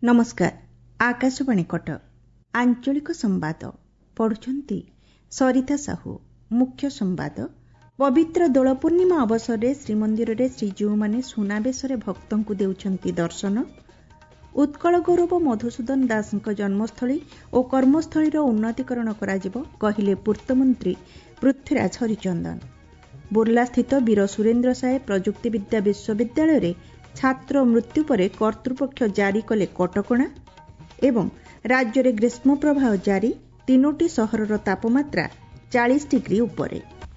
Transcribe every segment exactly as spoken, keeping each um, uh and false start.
नमस्कार आकाशवाणी कटक आंचलिक संवाद पढ़ुछंती सरिता साहू। मुख्य संवाद पवित्र दोल पूर्णिमा अवसर में श्रीमंदिर में श्रीजीउ माने सुनावेश भक्तों को देउछंती दर्शन। उत्कल गौरव मधुसूदन दास जन्मस्थली और कर्मस्थली उन्नतीकरण कराजिबो कहिले पूर्तमंत्री पृथ्वीराज हरिचंदन। बुर्ला स्थित वीर सुरेन्द्र साय प्रजुक्ति विद्या विश्वविद्यालय रे छात्र मृत्यु पर कर्तृपक्ष जारी कले कटकणा एवं राज्य में ग्रीष्म प्रवाह जारी तीनोटी सहरर तापमात्रा चालीस डिग्री उपरे।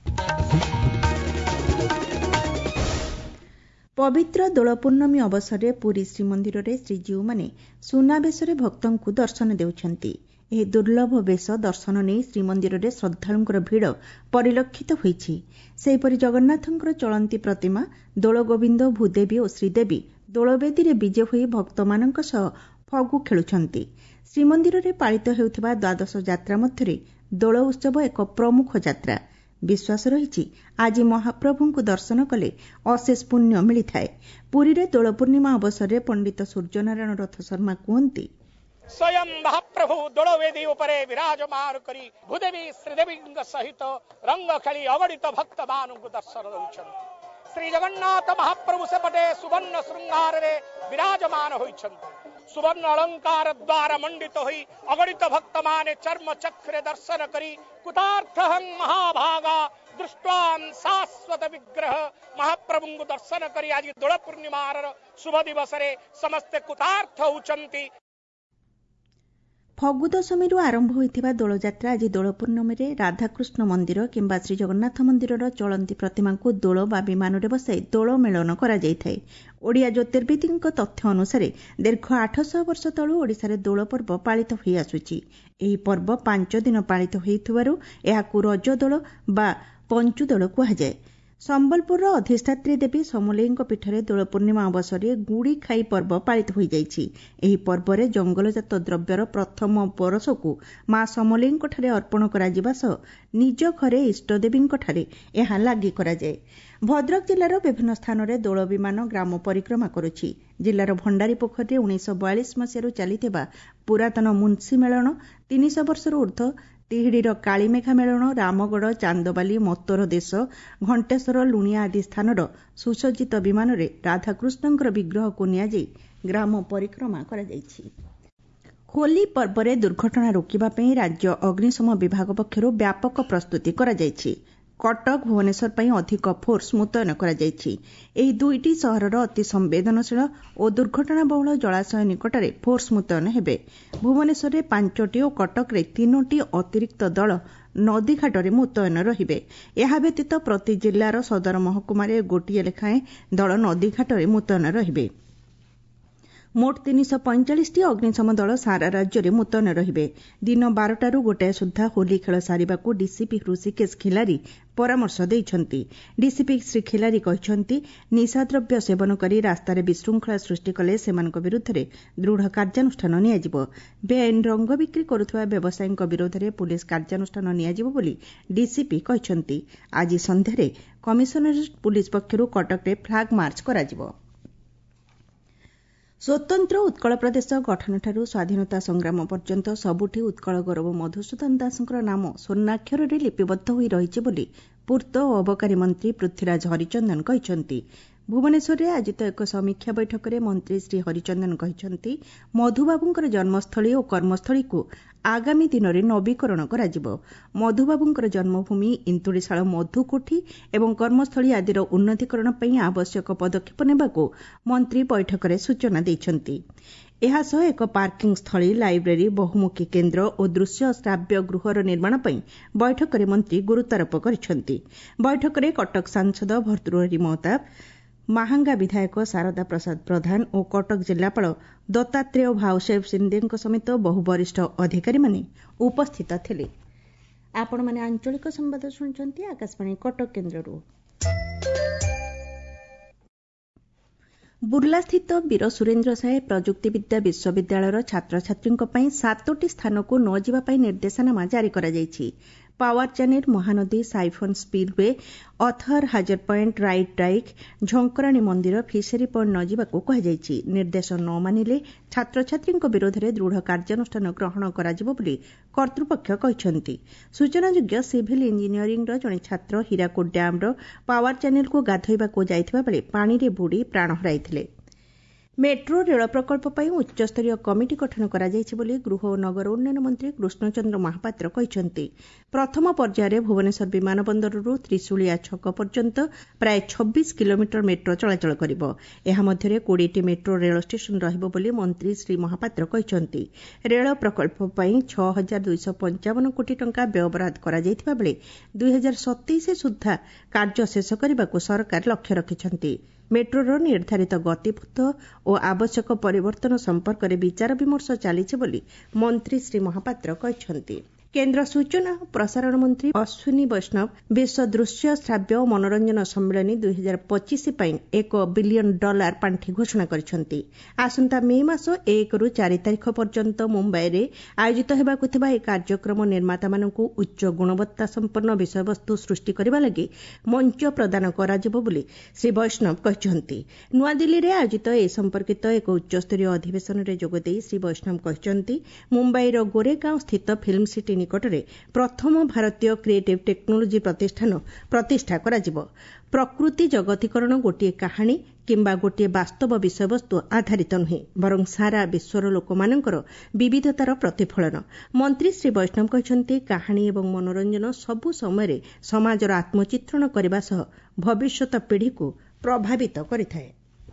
पवित्र दोल पूर्णमी अवसर में पुरी श्रीमंदिर में श्रीजीउ माने सुनावेश भक्तों को दर्शन देउछंती। यह दुर्लभ वेश दर्शन नहीं श्रीमंदिर में श्रद्धालुंकर भिड़ परिलक्षित होईछि। सेहीपरि जगन्नाथंकर चलंती प्रतिमा दोल गोविंद भूदेवी और श्रीदेवी दोलवेदी रे विजे होई भक्तमानंक सह फगु खेलुछंती। श्रीमंदिर में पालित हेउथिबा द्वादश यात्रा मध्यरे दोल उत्सव एक प्रमुख यात्रा। विश्वास रही आज महाप्रभु को दर्शन कले अशेष पुण्य मिलिथाए। पुरी रे दोल पूर्णिमा अवसर में पंडित सूर्यनारायण रथ शर्मा कहते स्वयं महाप्रभु दोलवेदी उपरे विराजमान करी भूदेवी श्रीदेवी सहित रंग खेली अगणित भक्त मान दर्शन दौरान श्री जगन्नाथ महाप्रभु सेपटे सुवर्ण श्रृंगार रे विराजमान होइछन्ति। सुवर्ण अलंकार द्वारा मंडित होई अगणित भक्त माने चर्म चक्र दर्शन करी कुतार्थहं महाभागा दृष्टान शाश्वत विग्रह महाप्रभु दर्शन करी आज दोल पूर्णिमार शुभ दिवस रे समस्त कुतार्थ होउछन्ति। फगु दशमी आरंभ होइथिबा दोलयात्रा आज दोल पूर्णमी रे राधाकृष्ण मंदिर किंबा श्री जगन्नाथ मंदिर चलंती प्रतिमा को दोल बा विमान रे बसाई दोल मेलन करा जायथाय। ओडिया ज्योतिर्विदींक तथ्य अनुसार दीर्घ आठ सौ वर्ष तळु ओडिसा रे दोल पर्व पालित होई आसुची। एही पर्व पांच दिन पालित होइथिबारु एहाकु रज दोल बा पंचु दोल कुहाଯାଏ। संबलपुर अधिष्ठात्री देवी समलेईଙ୍କ पीठरे दोल पूर्णिमा अवसर में गुड़ी खाई पर्व पालित हो जाइछि। एही पर्व रे जंगलजात द्रव्यर प्रथम परस को मां समलेईଙ୍କ ठारे अर्पण करा जिबा सह निज घरे इष्टदेवीଙ୍କ ठारे एहा लागि करा जाय। भद्रक जिल्लार विभिन्न स्थान में दोल विमान ग्राम परिक्रमा करुछि। जिल्लार भंडारी पोखरी उन्नीस बयालीस मसीह चलिथिबा पुरातन मुंशी मेलन तीन सौ वर्ष ऊर्ध्व तिहिडीर कालीमेघा मेलन रामगढ़ चांदबाली मतोर देश घंटेश्वर लुणिया आदि स्थानर सुसज्जित विमान रे राधाकृष्णंकर विग्रह को नियाजाई ग्राम परिक्रमा करा जायछि। होली पर्व रे दुर्घटना रोकिबा पई राज्य अग्निशम विभाग पक्षरु व्यापक प्रस्तुति करा जायछि। कटक भुवनेश्वर पई अधिक फोर्स मुतयन करा जायछि। एही दुईटी सहरर अति संवेदनशील और दुर्घटना बहुल जलाशय निकटरे फोर्स मुतयन हेबे। भुवनेश्वर रे पांचटी और कटक रे तीनोटी अतिरिक्त दल नदीघाटरे मुतयन रहिबे। एहा व्यतीत प्रति जिल्लार सदर महकुमारे गोटिए लेखाएं दल नदीघाटरे मुतयन रहिबे। मोट तीन सौ पैंतालीस टी अग्निशम दल सारा राज्य में मुतयन रहिबे। दिन बारटारू गोटाए सुधा होली खेल सारिबाकू डीसीपी ऋषिकेश खिलारी परामर्श देइछन्ती। डीसीपी श्री खिलारी कहिछन्ती निशाद्रव्य सेवन करी रास्तार विशृंखला सृष्टि कले सेमानक विरुद्धरे दृढ़ कार्यानुष्ठान नियाजिबो। बेआईन रंग बिक्री करुथबा व्यवसायीଙ୍କ विरोधरे पुलिस कार्यानुष्ठान नियाजिबो बोली डीसीपी कहिछन्ती। आज संध्यारे कमिशनरेट पुलिस पक्षरु कटकरे फ्लाग मार्च कराजिबो। स्वतंत्र उत्कल प्रदेश गठन ठारू स्वाधीनता संग्राम पर्यंत सबुठी उत्कल गौरव मधुसूदन दासଙ୍କର नाम स्वर्णाक्षରରେ लिपिबद्ध होई रहिଛି ବୋଲି ପୂର୍ତ୍ତ ଓ ଅବକାରୀ ମନ୍ତ୍ରୀ ପୃଥ୍ୱୀରାଜ ହରିଚନ୍ଦନ କହିଛନ୍ତି। ଭୁବନେଶ୍ୱରରେ ଆୟୋଜିତ ଏକ ସମୀକ୍ଷା ବୈଠକରେ ମନ୍ତ୍ରୀ ଶ୍ରୀ ହରିଚନ୍ଦନ କହିଛନ୍ତି ମଧୁବାବୁଙ୍କର ଜନ୍ମସ୍ଥଳୀ ଓ କର୍ମସ୍ଥଳୀକୁ ଆଗାମୀ ଦିନରେ ନବୀକରଣ କରାଯିବ। ମଧୁବାବୁଙ୍କର ଜନ୍ମଭୂମି ଇନ୍ତୁଡ଼ିଶାଳ ମଧୁକୋଠି ଏବଂ କର୍ମସ୍ଥଳୀ ଆଦିର ଉନ୍ନତୀକରଣ ପାଇଁ ଆବଶ୍ୟକ ପଦକ୍ଷେପ ନେବାକୁ ମନ୍ତ୍ରୀ ବୈଠକରେ ସୂଚନା ଦେଇଛନ୍ତି। ଏହାସହ ଏକ ପାର୍କିଂ ସ୍ଥଳୀ ଲାଇବ୍ରେରୀ ବହୁମୁଖୀ କେନ୍ଦ୍ର ଓ ଦୃଶ୍ୟ ଶ୍ରାବ୍ୟ ଗୃହର ନିର୍ମାଣ ପାଇଁ ବୈଠକରେ ମନ୍ତ୍ରୀ ଗୁରୁତ୍ୱାରୋପ କରିଛନ୍ତି। ବୈଠକରେ କଟକ ସାଂସଦ ଭର୍ତ୍ତୃହରି ମହତାବ ମାହାଙ୍ଗା ବିଧାୟକ ଶାରଦା ପ୍ରସାଦ ପ୍ରଧାନ ଓ କଟକ ଜିଲ୍ଲାପାଳ ଦତ୍ତାତ୍ରେୟ ଭାଉସାହେବ ସିନ୍ଦେଙ୍କ ସମେତ ବହୁ ବରିଷ୍ଠ ଅଧିକାରୀମାନେ ଉପସ୍ଥିତ ଥିଲେ। ଆପଣମାନେ ଆଞ୍ଚଳିକ ସମ୍ବାଦ ଶୁଣୁଛନ୍ତି ଆକାଶବାଣୀ କଟକ କେନ୍ଦ୍ରରୁ। ବୁର୍ଲାସ୍ଥିତ ବୀର ସୁରେନ୍ଦ୍ର ସାଏ ପ୍ରଯୁକ୍ତି ବିଦ୍ୟା ବିଶ୍ୱବିଦ୍ୟାଳୟର ଛାତ୍ରଛାତ୍ରୀଙ୍କ ପାଇଁ ସାତୋଟି ସ୍ଥାନକୁ ନ ଯିବା ପାଇଁ ନିର୍ଦ୍ଦେଶନାମା ଜାରି କରାଯାଇଛି। Power channel, Mahanadi, siphon spillway, ଅଥର, ହାଜର ପଏଣ୍ଟ, ରାଇଟ୍ ଡାଇକ୍, ଝଙ୍କରାଣୀ ମନ୍ଦିର, ଫିସରୀ ପଏଣ୍ଟ ନ ଯିବାକୁ କୁହାଯାଇଛି। ନିର୍ଦ୍ଦେଶ ନ ମାନିଲେ ଛାତ୍ରଛାତ୍ରୀଙ୍କ ବିରୋଧରେ ଦୃଢ଼ କାର୍ଯ୍ୟାନୁଷ୍ଠାନ ଗ୍ରହଣ କରାଯିବ ବୋଲି କର୍ତ୍ତୃପକ୍ଷ କହିଛନ୍ତି। ସୂଚନାଯୋଗ୍ୟ, ସିଭିଲ୍ ଇଞ୍ଜିନିୟରିଂର ଜଣେ ଛାତ୍ର ହୀରାକୁଦ ଡ୍ୟାମ୍ର ପାୱାର ଚ୍ୟାନେଲକୁ ଗାଧୋଇବାକୁ ଯାଇଥିବା ବେଳେ ପାଣିରେ ବୁଡ଼ି ପ୍ରାଣ ହରାଇଥିଲେ। ମେଟ୍ରୋ ରେଳ ପ୍ରକଳ୍ପ ପାଇଁ ଉଚ୍ଚସ୍ତରୀୟ କମିଟି ଗଠନ କରାଯାଇଛି ବୋଲି ଗୃହ ଓ ନଗର ଉନ୍ନୟନ ମନ୍ତ୍ରୀ କୃଷ୍ଣଚନ୍ଦ୍ର ମହାପାତ୍ର କହିଛନ୍ତି। ପ୍ରଥମ ପର୍ଯ୍ୟାୟରେ ଭୁବନେଶ୍ୱର ବିମାନ ବନ୍ଦରରୁ ତ୍ରିଶୁଳିଆ ଛକ ପର୍ଯ୍ୟନ୍ତ ପ୍ରାୟ ଛବିଶ କିଲୋମିଟର ମେଟ୍ରୋ ଚଳାଚଳ କରିବ। ଏହା ମଧ୍ୟରେ କୋଡ଼ିଏଟି ମେଟ୍ରୋ ରେଳ ଷ୍ଟେସନ ରହିବ ବୋଲି ମନ୍ତ୍ରୀ ଶ୍ରୀ ମହାପାତ୍ର କହିଛନ୍ତି। ରେଳ ପ୍ରକଳ୍ପ ପାଇଁ ଛଅ ହଜାର ଦୁଇଶହ ପଞ୍ଚାବନ କୋଟି ଟଙ୍କା ବ୍ୟୟବରାଦ କରାଯାଇଥିବା ବେଳେ ଦୁଇ ହଜାର ସତେଇଶ ସୁଦ୍ଧା କାର୍ଯ୍ୟ ଶେଷ କରିବାକୁ ସରକାର ଲକ୍ଷ୍ୟ ରଖିଛନ୍ତି। ମେଟ୍ରୋର ନିର୍ଦ୍ଧାରିତ ଗତିପଥ ଓ ଆବଶ୍ୟକ ପରିବର୍ତ୍ତନ ସମ୍ପର୍କରେ ବିଚାର ବିମର୍ଶ ଚାଲିଛି ବୋଲି ମନ୍ତ୍ରୀ ଶ୍ରୀ ମହାପାତ୍ର କହିଛନ୍ତି। କେନ୍ଦ୍ର ସୂଚନା ଓ ପ୍ରସାରଣ ମନ୍ତ୍ରୀ ଅଶ୍ୱିନୀ ବୈଷ୍ଣବ ବିଶ୍ୱ ଦୃଶ୍ୟ ଶ୍ରାବ୍ୟ ଓ ମନୋରଞ୍ଜନ ସମ୍ମିଳନୀ ଦୁଇ ହଜାର ପଚିଶ ପାଇଁ ଏକ ବିଲିୟନ ଡଲାର ପାଣ୍ଠି ଘୋଷଣା କରିଛନ୍ତି। ଆସନ୍ତା ମେ ମାସ ଏକରୁ ଚାରି ତାରିଖ ପର୍ଯ୍ୟନ୍ତ ମୁମ୍ବାଇରେ ଆୟୋଜିତ ହେବାକୁ ଥିବା ଏହି କାର୍ଯ୍ୟକ୍ରମ ନିର୍ମାତାମାନଙ୍କୁ ଉଚ୍ଚ ଗୁଣବତ୍ତା ସମ୍ପନ୍ନ ବିଷୟବସ୍ତୁ ସୃଷ୍ଟି କରିବା ଲାଗି ମଞ୍ଚ ପ୍ରଦାନ କରାଯିବ ବୋଲି ଶ୍ରୀ ବୈଷ୍ଣବ କହିଛନ୍ତି। ନୂଆଦିଲ୍ଲୀରେ ଆୟୋଜିତ ଏ ସମ୍ପର୍କିତ ଏକ ଉଚ୍ଚସ୍ତରୀୟ ଅଧିବେଶନରେ ଯୋଗଦେଇ ଶ୍ରୀ ବୈଷ୍ଣବ କହିଛନ୍ତି, ମୁମ୍ବାଇର ଗୋରେଗାଁଓ ସ୍ଥିତ ଫିଲ୍ମ ସିଟି ନିକଟରେ ପ୍ରଥମ ଭାରତୀୟ କ୍ରିଏଟିଭ୍ ଟେକ୍ନୋଲୋଜି ପ୍ରତିଷ୍ଠାନ ପ୍ରତିଷ୍ଠା କରାଯିବ। ପ୍ରକୃତି ଜଗତୀକରଣ ଗୋଟିଏ କାହାଣୀ କିମ୍ବା ଗୋଟିଏ ବାସ୍ତବ ବିଷୟବସ୍ତୁ ଆଧାରିତ ନୁହେଁ, ବରଂ ସାରା ବିଶ୍ୱର ଲୋକମାନଙ୍କର ବିବିଧତାର ପ୍ରତିଫଳନ। ମନ୍ତ୍ରୀ ଶ୍ରୀ ବୈଷ୍ଣବ କହିଛନ୍ତି, କାହାଣୀ ଏବଂ ମନୋରଞ୍ଜନ ସବୁ ସମୟରେ ସମାଜର ଆତ୍ମଚିତ୍ରଣ କରିବା ସହ ଭବିଷ୍ୟତ ପିଢ଼ିକୁ ପ୍ରଭାବିତ କରିଥାଏ।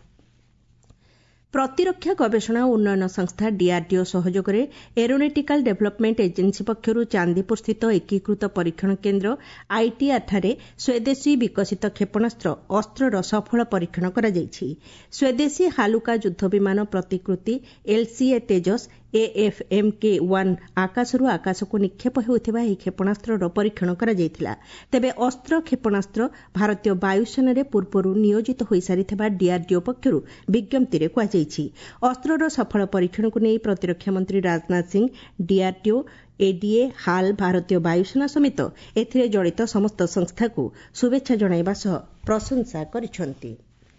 ପ୍ରତିରକ୍ଷା ଗବେଷଣା ଓ ଉନ୍ନୟନ ସଂସ୍ଥା ଡିଆର୍ଡିଓ ସହଯୋଗରେ ଏରୋନେଟିକାଲ ଡେଭଲପମେଣ୍ଟ ଏଜେନ୍ସି ପକ୍ଷରୁ ଚାନ୍ଦିପୁରସ୍ଥିତ ଏକୀକୃତ ପରୀକ୍ଷଣ କେନ୍ଦ୍ର ଆଇଟିଆର୍ଠାରେ ସ୍ୱଦେଶୀ ବିକଶିତ କ୍ଷେପଣାସ୍ତ୍ର ଅସ୍ତ୍ରର ସଫଳ ପରୀକ୍ଷଣ କରାଯାଇଛି। ସ୍ୱଦେଶୀ ହାଲୁକା ଯୁଦ୍ଧ ବିମାନ ପ୍ରତିକୃତି ଏଲ୍ସିଏ ତେଜସ୍ ଏଏଫ୍ଏମ୍କେ ୱାନ୍ ଆକାଶରୁ ଆକାଶକୁ ନିକ୍ଷେପ ହେଉଥିବା ଏହି କ୍ଷେପଣାସ୍ତ୍ରର ପରୀକ୍ଷଣ କରାଯାଇଥିଲା। ତେବେ ଅସ୍ତ୍ର କ୍ଷେପଣାସ୍ତ୍ର ଭାରତୀୟ ବାୟୁସେନାରେ ପୂର୍ବରୁ ନିୟୋଜିତ ହୋଇସାରିଥିବା ଡିଆର୍ଡିଓ ପକ୍ଷରୁ ବିଜ୍ଞପ୍ତିରେ କୁହାଯାଇଛି। ଅସ୍ତ୍ରର ସଫଳ ପରୀକ୍ଷଣକୁ ନେଇ ପ୍ରତିରକ୍ଷା ମନ୍ତ୍ରୀ ରାଜନାଥ ସିଂ, ଡିଆର୍ଡିଓ, ଏଡିଏ, ହାଲ୍, ଭାରତୀୟ ବାୟୁସେନା ସମେତ ଏଥିରେ ଜଡ଼ିତ ସମସ୍ତ ସଂସ୍ଥାକୁ ଶୁଭେଚ୍ଛା ଜଣାଇବା ସହ ପ୍ରଶଂସା କରିଛନ୍ତି।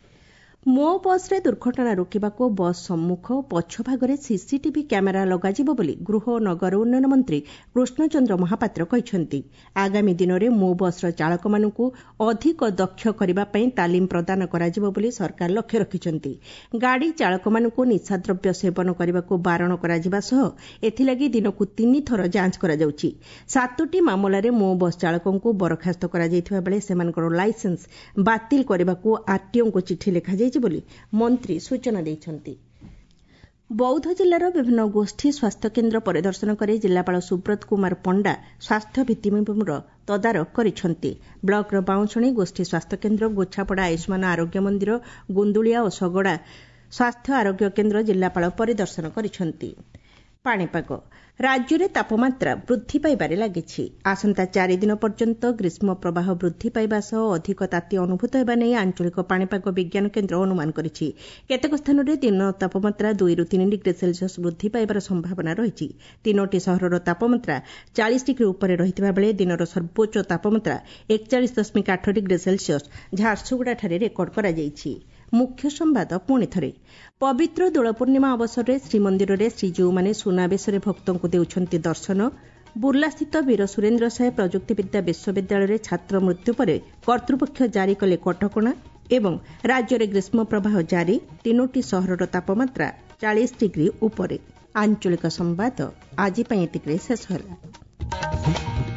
ମୋ ବସ୍ରେ ଦୁର୍ଘଟଣା ରୋକିବାକୁ ବସ୍ ସମ୍ମୁଖ ଓ ପଛ ଭାଗରେ ସିସିଟିଭି କ୍ୟାମେରା ଲଗାଯିବ ବୋଲି ଗୃହ ଓ ନଗର ଉନ୍ନୟନ ମନ୍ତ୍ରୀ କୃଷ୍ଣଚନ୍ଦ୍ର ମହାପାତ୍ର କହିଛନ୍ତି। ଆଗାମୀ ଦିନରେ ମୋ ବସ୍ର ଚାଳକମାନଙ୍କୁ ଅଧିକ ଦକ୍ଷ କରିବା ପାଇଁ ତାଲିମ ପ୍ରଦାନ କରାଯିବ ବୋଲି ସରକାର ଲକ୍ଷ୍ୟ ରଖିଛନ୍ତି। ଗାଡ଼ି ଚାଳକମାନଙ୍କୁ ନିଶାଦ୍ରବ୍ୟ ସେବନ କରିବାକୁ ବାରଣ କରାଯିବା ସହ ଏଥିଲାଗି ଦିନକୁ ତିନି ଥର ଯାଞ୍ଚ କରାଯାଉଛି। ସାତୋଟି ମାମଲାରେ ମୋ ବସ୍ ଚାଳକଙ୍କୁ ବରଖାସ୍ତ କରାଯାଇଥିବା ବେଳେ ସେମାନଙ୍କର ଲାଇସେନ୍ସ ବାତିଲ କରିବାକୁ ଆର୍ଟିଓଙ୍କୁ ଚିଠି ଲେଖାଯାଇଛି ବୋଲି ମନ୍ତ୍ରୀ ସୂଚନା ଦେଇଛନ୍ତି। ବୌଦ୍ଧ ଜିଲ୍ଲାର ବିଭିନ୍ନ ଗୋଷ୍ଠୀ ସ୍ୱାସ୍ଥ୍ୟକେନ୍ଦ୍ର ପରିଦର୍ଶନ କରି ଜିଲ୍ଲାପାଳ ସୁବ୍ରତ କୁମାର ପଣ୍ଡା ସ୍ୱାସ୍ଥ୍ୟ ଭିତ୍ତିଭୂମିର ତଦାରଖ କରିଛନ୍ତି। ବ୍ଲକର ବାଉଁଶଣୀ ଗୋଷ୍ଠୀ ସ୍ୱାସ୍ଥ୍ୟକେନ୍ଦ୍ର, ଗୋଛାପଡ଼ା ଆୟୁଷ୍ମାନ ଆରୋଗ୍ୟ ମନ୍ଦିର, ଗୁନ୍ଦୁଳିଆ ଓ ଶଗଡ଼ା ସ୍ୱାସ୍ଥ୍ୟ ଆରୋଗ୍ୟ କେନ୍ଦ୍ର ଜିଲ୍ଲାପାଳ ପରିଦର୍ଶନ କରିଛନ୍ତି। ପାଣିପାଗ ରାଜ୍ୟରେ ତାପମାତ୍ରା ବୃଦ୍ଧି ପାଇବାରେ ଲାଗିଛି। ଆସନ୍ତା ଚାରି ଦିନ ପର୍ଯ୍ୟନ୍ତ ଗ୍ରୀଷ୍ମ ପ୍ରବାହ ବୃଦ୍ଧି ପାଇବା ସହ ଅଧିକ ତାତି ଅନୁଭୂତ ହେବା ନେଇ ଆଞ୍ଚଳିକ ପାଣିପାଗ ବିଜ୍ଞାନ କେନ୍ଦ୍ର ଅନୁମାନ କରିଛି। କେତେକ ସ୍ଥାନରେ ଦିନ ତାପମାତ୍ରା ଦୁଇରୁ ତିନି ଡିଗ୍ରୀ ସେଲ୍ସିୟସ୍ ବୃଦ୍ଧି ପାଇବାର ସମ୍ଭାବନା ରହିଛି। ତିନୋଟି ସହରର ତାପମାତ୍ରା ଚାଳିଶ ଡିଗ୍ରୀ ଉପରେ ରହିଥିବା ବେଳେ ଦିନର ସର୍ବୋଚ୍ଚ ତାପମାତ୍ରା ଏକଚାଳିଶ ଦଶମିକ ଆଠ ଡିଗ୍ରୀ ସେଲ୍ସିୟସ୍ ଝାରସୁଗୁଡ଼ାଠାରେ ରେକର୍ଡ କରାଯାଇଛି। ମୁଖ୍ୟ ସମ୍ବାଦ ପୁଣି ଥରେ। ପବିତ୍ର ଦୋଳ ପୂର୍ଣ୍ଣିମା ଅବସରରେ ଶ୍ରୀମନ୍ଦିରରେ ଶ୍ରୀଜୀଉମାନେ ସୁନାବେଶରେ ଭକ୍ତଙ୍କୁ ଦେଉଛନ୍ତି ଦର୍ଶନ। ବୁର୍ଲାସ୍ଥିତ ବୀର ସୁରେନ୍ଦ୍ର ସାଏ ପ୍ରଯୁକ୍ତିବିଦ୍ୟା ବିଶ୍ୱବିଦ୍ୟାଳୟରେ ଛାତ୍ର ମୃତ୍ୟୁ ପରେ କର୍ତ୍ତୃପକ୍ଷ ଜାରି କଲେ କଟକଣା ଏବଂ ରାଜ୍ୟରେ ଗ୍ରୀଷ୍ମ ପ୍ରବାହ ଜାରି। ତିନୋଟି ସହରର ତାପମାତ୍ରା ଚାଳିଶ ଡିଗ୍ରୀ ଉପରେ। ଆଞ୍ଚଳିକ ସମ୍ବାଦ ଆଜି ପାଇଁ ଏତିକିରେ ଶେଷ ହେଲା।